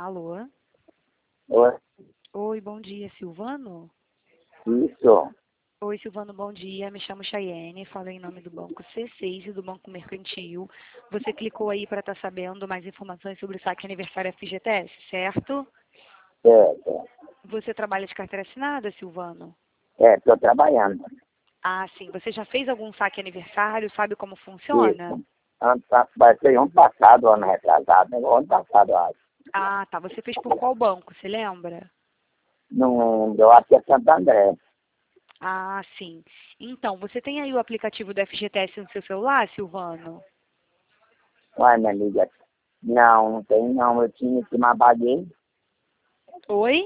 Alô? Oi, Oi, bom dia, Silvano? isso. Oi, Silvano, bom dia. Me chamo Chayene, falo em nome do Banco C6 e do Banco Mercantil. Você clicou aí para estar sabendo mais informações sobre o saque aniversário FGTS, certo? Certo. Você trabalha de carteira assinada, Silvano? Estou trabalhando. Ah, sim. Você já fez algum saque aniversário? Sabe como funciona? Isso. Vai ser ano passado, ano retrasado. Ano passado, acho. Ah, tá. Você fez por qual banco? Você lembra? Não, eu acho que é Santo André. Ah, sim. Então, você tem aí o aplicativo do FGTS no seu celular, Silvano? Uai, minha amiga. Não tem não. Eu tinha que me apaguei. Oi?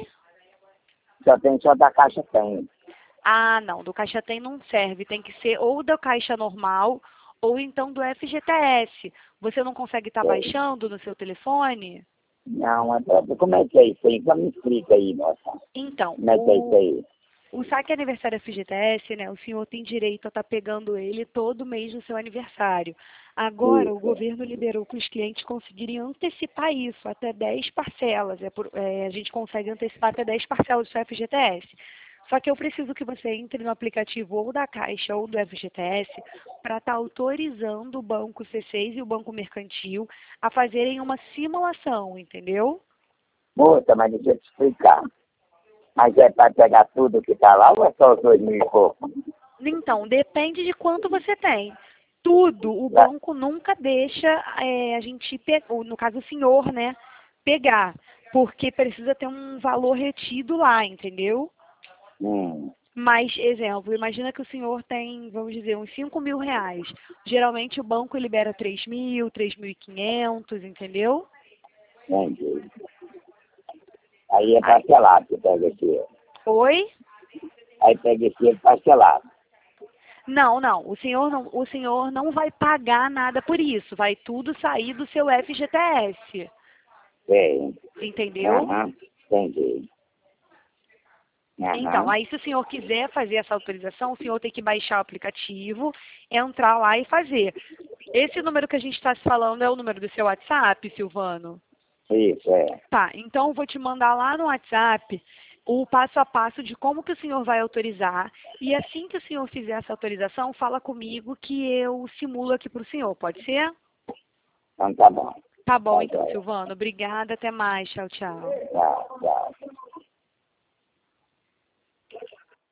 Só da Caixa tem. Ah, não, do Caixa Tem não serve, tem que ser ou da Caixa normal ou então do FGTS. Você não consegue estar Tem. baixando no seu telefone? Não, como é que é isso aí? Só me explica aí, moça. Então, Como é que é isso aí? o saque aniversário FGTS, né, o senhor tem direito a estar pegando ele todo mês do seu aniversário. Agora, o Isso. governo liberou para os clientes conseguirem antecipar isso até 10 parcelas. A gente consegue antecipar até 10 parcelas do seu FGTS. Só que eu preciso que você entre no aplicativo ou da Caixa ou do FGTS para estar autorizando o Banco C6 e o Banco Mercantil a fazerem uma simulação, entendeu? Moça, mas deixa eu te explicar. Mas é para pegar tudo que tá lá ou é só os 2.000 e pouco? Então, depende de quanto você tem. Tudo, o Lá. banco nunca deixa a gente, no caso o senhor, né, pegar, porque precisa ter um valor retido lá, entendeu? Hum. Mas, exemplo, imagina que o senhor tem, vamos dizer, uns 5 mil reais. Geralmente o banco libera 3.000, 3.500, entendeu? Entendi. Aí é Aí, parcelado que pega aqui. oi? Aí pega aqui é parcelado. Não, não. O senhor não vai pagar nada por isso. Vai tudo sair do seu FGTS. Sei. Entendeu? Aham. Entendi. Então, Aham. aí se o senhor quiser fazer essa autorização, o senhor tem que baixar o aplicativo, entrar lá e fazer. Esse número que a gente está se falando é o número do seu WhatsApp, Silvano? Isso, é. Tá, então eu vou te mandar lá no WhatsApp o passo a passo de como que o senhor vai autorizar. E assim que o senhor fizer essa autorização, fala comigo que eu simulo aqui para o senhor, pode ser? Então tá bom. Tá bom Tá então, joia. Silvano. Obrigada, até mais. Tchau, tchau. Tchau, tchau.